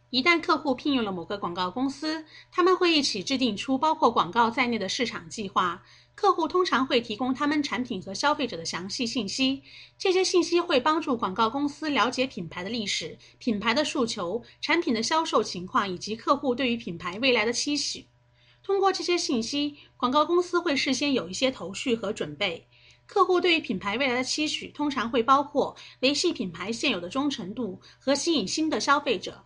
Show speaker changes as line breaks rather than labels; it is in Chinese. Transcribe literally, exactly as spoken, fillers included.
一旦客户聘用了某个广告公司，他们会一起制定出包括广告在内的市场计划。客户通常会提供他们产品和消费者的详细信息，这些信息会帮助广告公司了解品牌的历史、品牌的诉求、产品的销售情况以及客户对于品牌未来的期许。通过这些信息，广告公司会事先有一些头绪和准备。客户对于品牌未来的期许通常会包括维系品牌现有的忠诚度和吸引新的消费者。